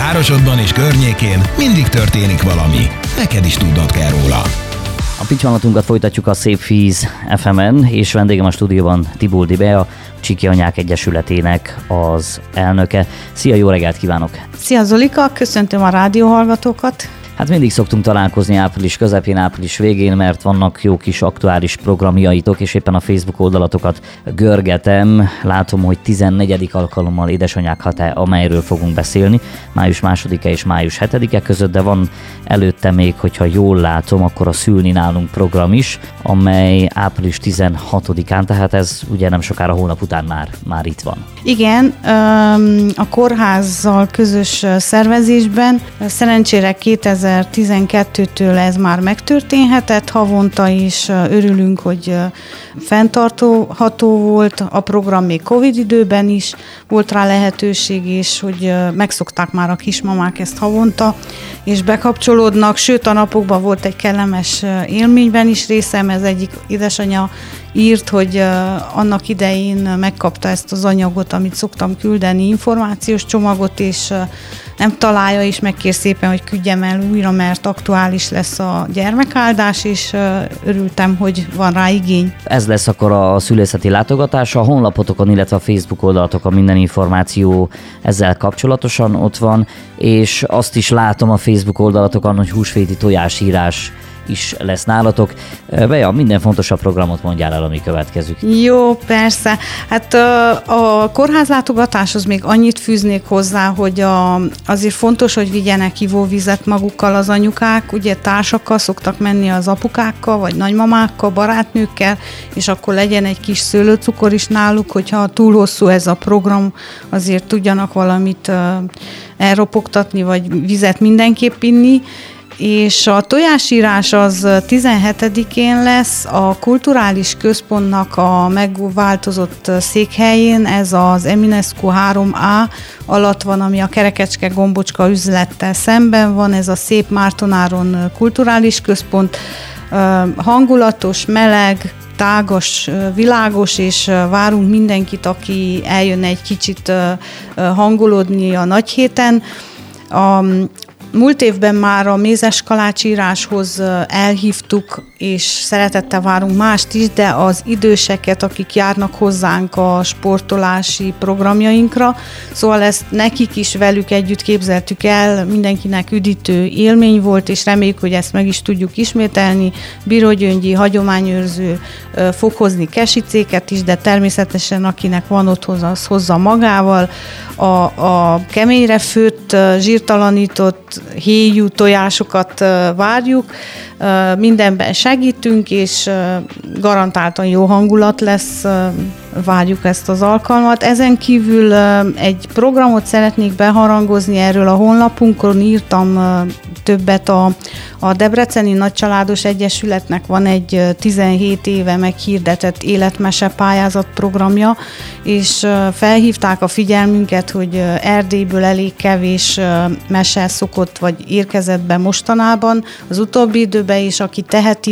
városodban és környékén mindig történik valami. Neked is tudnod kell róla. A pittyvanatunkat folytatjuk a Szép Víz FM-en, és vendégem a stúdióban Tiboldi Bea, Csiki Anyák Egyesületének az elnöke. Szia, jó reggelt kívánok! Szia Zolika, köszöntöm a rádióhallgatókat! Hát mindig szoktunk találkozni április közepén, április végén, mert vannak jó kis aktuális programjaitok, és éppen a Facebook oldalatokat görgetem. Látom, hogy 14. alkalommal Édesanyák hete, amelyről fogunk beszélni, május 2-e és május 7-e között, de van előtte még, hogyha jól látom, akkor a Szülni nálunk program is, amely április 16-án, tehát ez ugye nem sokára, hónap után már itt van. Igen, a kórházzal közös szervezésben szerencsére 2012-től ez már megtörténhetett, havonta is örülünk, hogy fenntartható volt a program még Covid időben is, volt rá lehetőség, és hogy megszokták már a kismamák ezt havonta, és bekapcsolódnak, sőt a napokban volt egy kellemes élményben is részem, ez egyik édesanyja írt, hogy annak idején megkapta ezt az anyagot, amit szoktam küldeni, információs csomagot, és nem találja, és megkér szépen, hogy küldjem el újra, mert aktuális lesz a gyermekáldás, és örültem, hogy van rá igény. Ez lesz akkor a szülészeti látogatás, a honlapotokon, illetve a Facebook oldalatokon minden információ ezzel kapcsolatosan ott van, és azt is látom a Facebook oldalatokon, hogy húsvéti tojásírás is lesz nálatok. Bea, minden fontosabb programot mondjál el, ami következik. Jó, persze. Hát a kórházlátogatáshoz még annyit fűznék hozzá, hogy azért fontos, hogy vigyenek ivóvizet magukkal az anyukák, ugye társakkal szoktak menni az apukákkal, vagy nagymamákkal, barátnőkkel, és akkor legyen egy kis szőlőcukor is náluk, hogyha túl hosszú ez a program, azért tudjanak valamit elropogtatni, vagy vizet mindenképp inni. És a tojásírás az 17-én lesz a kulturális központnak a megváltozott székhelyén, ez az Eminescu 3A alatt van, ami a Kerekecske Gombocska üzlettel szemben van, ez a Szép Márton-Áron kulturális központ, hangulatos, meleg, tágas, világos, és várunk mindenkit, aki eljönne egy kicsit hangolódni a nagyhéten. Múlt évben már a mézes kalácsíráshoz elhívtuk, és szeretettel várunk mást is, de az időseket, akik járnak hozzánk a sportolási programjainkra, szóval ezt nekik is velük együtt képzeltük el, mindenkinek üdítő élmény volt, és reméljük, hogy ezt meg is tudjuk ismételni. Birogyöngyi hagyományőrző fog hozni kesicéket is, de természetesen akinek van otthon, az hozza magával. A keményre főtt, zsírtalanított héjú tojásokat várjuk, mindenben segítünk, és garantáltan jó hangulat lesz, várjuk ezt az alkalmat. Ezen kívül egy programot szeretnék beharangozni, erről a honlapunkon írtam többet, a Debreceni Nagycsaládos Egyesületnek van egy 17 éve meghirdetett életmese pályázat programja, és felhívták a figyelmünket, hogy Erdélyből elég kevés mese szokott, vagy érkezett be mostanában. Az utóbbi időben is, aki teheti,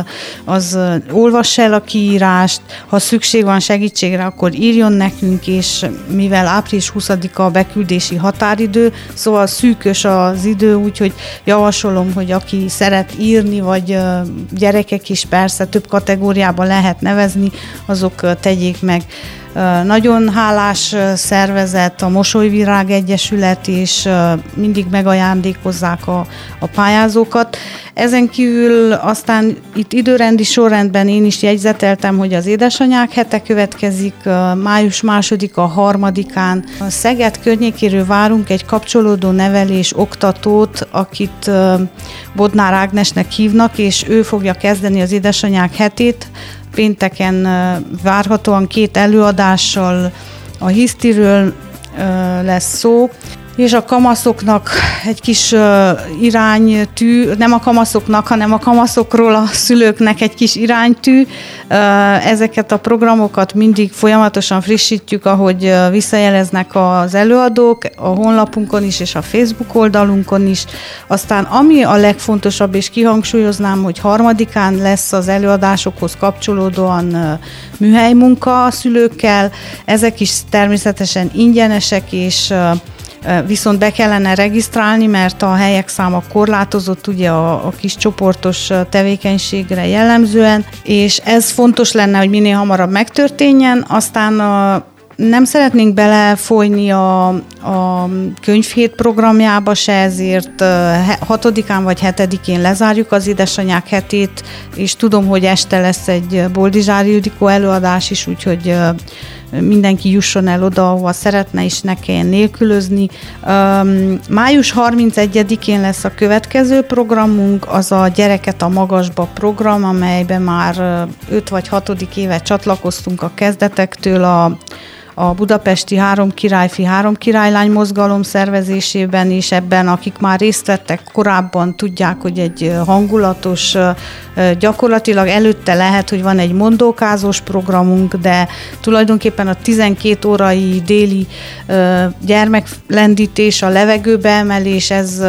az olvassa el a kiírást, ha szükség van segítségre, akkor írjon nekünk, és mivel április 20-a a beküldési határidő, szóval szűkös az idő, úgyhogy javasolom, hogy aki szeret írni, vagy gyerekek is persze több kategóriában lehet nevezni, azok tegyék meg. Nagyon hálás szervezet, a Mosolyvirág Egyesület, és mindig megajándékozzák a pályázókat. Ezen kívül aztán itt időrendi sorrendben én is jegyzeteltem, hogy az Édesanyák hete következik, május 2-a 3-án. A Szeged környékéről várunk egy kapcsolódó nevelés oktatót, akit Bodnár Ágnesnek hívnak, és ő fogja kezdeni az Édesanyák hetét. Pénteken várhatóan 2 előadással a hisztiről lesz szó, és a kamaszoknak egy kis iránytű, nem a kamaszoknak, hanem a kamaszokról a szülőknek egy kis iránytű. Ezeket a programokat mindig folyamatosan frissítjük, ahogy visszajeleznek az előadók, a honlapunkon is és a Facebook oldalunkon is. Aztán ami a legfontosabb, és kihangsúlyoznám, hogy 3-án lesz az előadásokhoz kapcsolódóan műhelymunka a szülőkkel. Ezek is természetesen ingyenesek, és viszont be kellene regisztrálni, mert a helyek száma korlátozott ugye a kis csoportos tevékenységre jellemzően, és ez fontos lenne, hogy minél hamarabb megtörténjen, aztán nem szeretnénk belefolyni a könyvhét programjába se, ezért 6-án vagy 7-én lezárjuk az édesanyák hetét, és tudom, hogy este lesz egy Boldizsár Ildikó előadás is, úgyhogy mindenki jusson el oda, ahova szeretne, és ne kelljen nélkülözni. Május 31-én lesz a következő programunk, az a Gyereket a Magasba program, amelyben már 5 vagy 6. éve csatlakoztunk a kezdetektől a budapesti 3 királyfi, 3 királylány mozgalom szervezésében, és ebben, akik már részt vettek korábban, tudják, hogy egy hangulatos, gyakorlatilag előtte lehet, hogy van egy mondókázós programunk, de tulajdonképpen a 12 órai déli gyermeklendítés, a levegőbe emelés, ez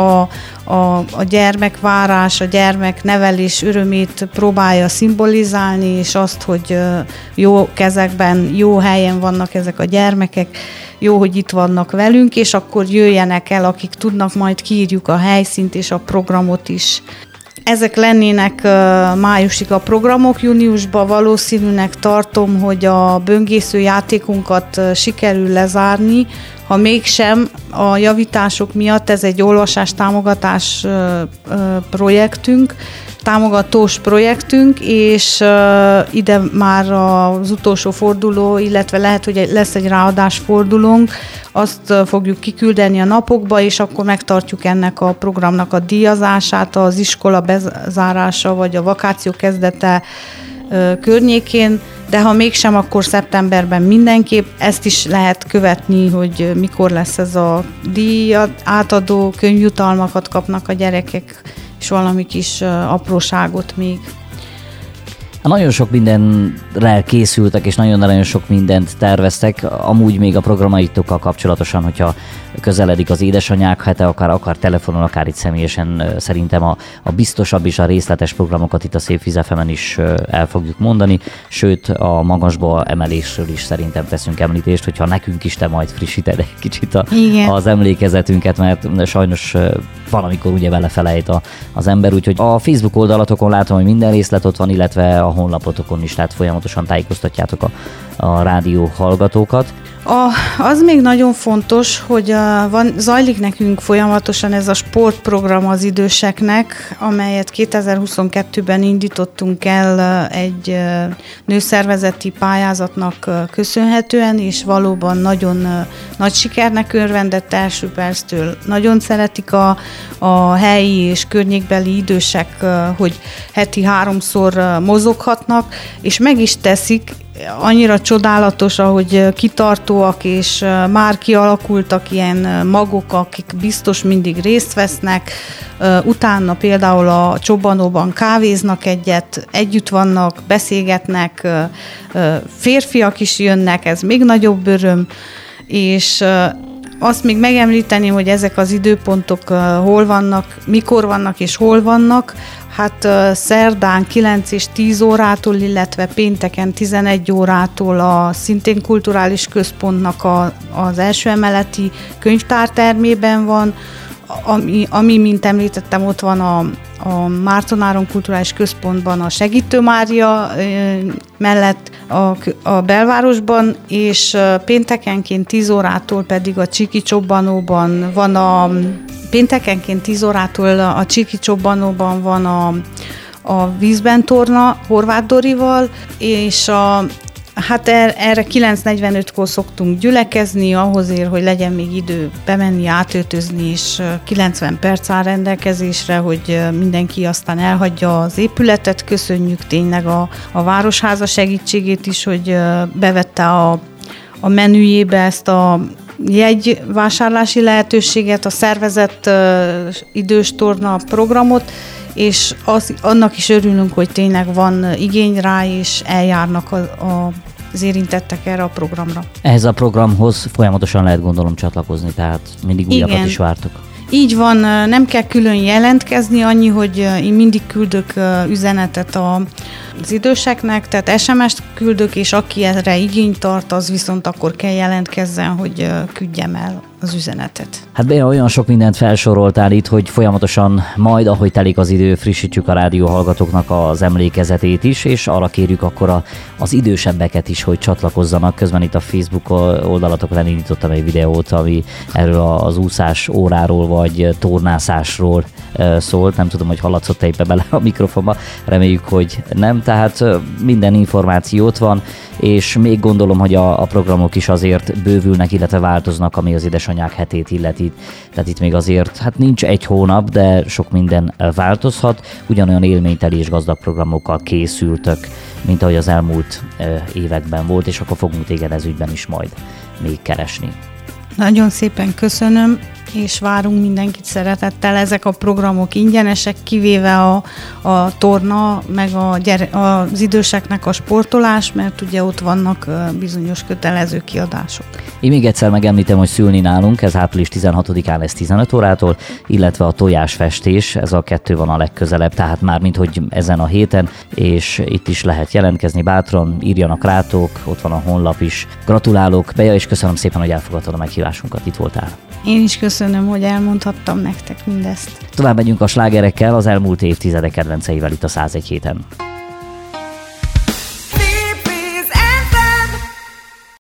a gyermekvárás, a gyermeknevelés örömét próbálja szimbolizálni, és azt, hogy jó kezekben, jó helyen vannak ezek a gyermekek, jó, hogy itt vannak velünk, és akkor jöjjenek el, akik tudnak, majd kiírjuk a helyszínt és a programot is. Ezek lennének májusig a programok, júniusban valószínűnek tartom, hogy a böngésző játékunkat sikerül lezárni, ha mégsem a javítások miatt, ez egy olvasás-támogatás projektünk, támogatós projektünk, és ide már az utolsó forduló, illetve lehet, hogy lesz egy ráadás fordulónk, azt fogjuk kiküldeni a napokba, és akkor megtartjuk ennek a programnak a díjazását, az iskola bezárása, vagy a vakáció kezdete környékén, de ha mégsem, akkor szeptemberben mindenképp. Ezt is lehet követni, hogy mikor lesz ez a díj átadó, könyvjutalmakat kapnak a gyerekek, és valami kis apróságot még. Nagyon sok mindenre készültek, és nagyon nagyon-sok mindent terveztek. Amúgy még a programaitokkal kapcsolatosan, hogyha közeledik az édesanyák hete, akár telefonon, akár itt személyesen, szerintem a biztosabb és a részletes programokat itt a Szép Víz FM-en is el fogjuk mondani, sőt a magasba emelésről is szerintem teszünk említést, hogyha nekünk is te majd frissíted egy kicsit az emlékezetünket, mert sajnos valamikor ugye belefelejt az ember, úgyhogy a Facebook oldalatokon látom, hogy minden részlet ott van, illetve a honlapotokon is, tehát folyamatosan tájékoztatjátok a rádió hallgatókat. Az még nagyon fontos, hogy zajlik nekünk folyamatosan ez a sportprogram az időseknek, amelyet 2022-ben indítottunk el egy nőszervezeti pályázatnak köszönhetően, és valóban nagyon nagy sikernek örvendett első perctől. Nagyon szeretik a helyi és környékbeli idősek, hogy heti 3-szor mozoghatnak, és meg is teszik. Annyira csodálatos, ahogy kitartóak, és már kialakultak ilyen magok, akik biztos mindig részt vesznek. Utána például a Csobbanóban kávéznak együtt vannak, beszélgetnek, férfiak is jönnek, ez még nagyobb öröm, és azt még megemlíteni, hogy ezek az időpontok hol vannak, mikor vannak és hol vannak. Hát szerdán 9 és 10 órától, illetve pénteken 11 órától a szintén kulturális központnak az első emeleti könyvtártermében van, ami, mint említettem, ott van a Márton Áron Kulturális Központban, a Segítő Mária mellett a belvárosban, és péntekenként 10 órától pedig a Csíki Csobbanóban van péntekenként 10 órától a Csíki Csobbanóban van a vízben torna Horváth Dorival, és hát erre 9:45-kor szoktunk gyülekezni, ahhozért, hogy legyen még idő bemenni, átöltözni, és 90 perc áll rendelkezésre, hogy mindenki aztán elhagyja az épületet. Köszönjük tényleg a Városháza segítségét is, hogy bevette a menüjébe ezt a jegyvásárlási lehetőséget, a szervezett idős torna programot, és annak is örülünk, hogy tényleg van igény rá, és eljárnak az érintettek erre a programra. Ehhez a programhoz folyamatosan lehet, gondolom, csatlakozni, tehát mindig újakat is vártok. Így van, nem kell külön jelentkezni, annyi, hogy én mindig küldök üzenetet az időseknek, tehát SMS-t küldök, és aki erre igényt tart, az viszont akkor kell jelentkezzen, hogy küldjem el az üzenetet. Hát Béla, olyan sok mindent felsoroltál itt, hogy folyamatosan majd, ahogy telik az idő, frissítjük a rádió hallgatóknak az emlékezetét is, és arra kérjük akkor az idősebbeket is, hogy csatlakozzanak. Közben itt a Facebook oldalatokon elindítottam egy videót, ami erről az úszás óráról vagy tornászásról szólt. Nem tudom, hogy hallatszott éppe bele a mikrofonba, reméljük, hogy nem. Tehát minden információ ott van, és még gondolom, hogy a programok is azért bővülnek, illetve változnak, ami az édesanyák hetét illeti. Tehát itt még azért, hát nincs egy hónap, de sok minden változhat. Ugyanolyan élményteli és gazdag programokkal készültök, mint ahogy az elmúlt években volt, és akkor fogunk téged ez ügyben is majd még keresni. Nagyon szépen köszönöm, és várunk mindenkit szeretettel. Ezek a programok ingyenesek, kivéve a torna, meg az időseknek a sportolás, mert ugye ott vannak bizonyos kötelező kiadások. Én még egyszer megemlítem, hogy szülni nálunk, ez április 16-án lesz 15 órától, illetve a tojásfestés, ez a 2 van a legközelebb, tehát már mint hogy ezen a héten, és itt is lehet jelentkezni bátran, írjanak rátok, ott van a honlap is. Gratulálok, Beja, és köszönöm szépen, hogy elfogadtad a meghívásunkat, itt voltál. Én is köszönöm, hogy elmondhattam nektek mindezt. Tovább megyünk a slágerekkel, az elmúlt évtizedek kedvenceivel itt a 101 héten.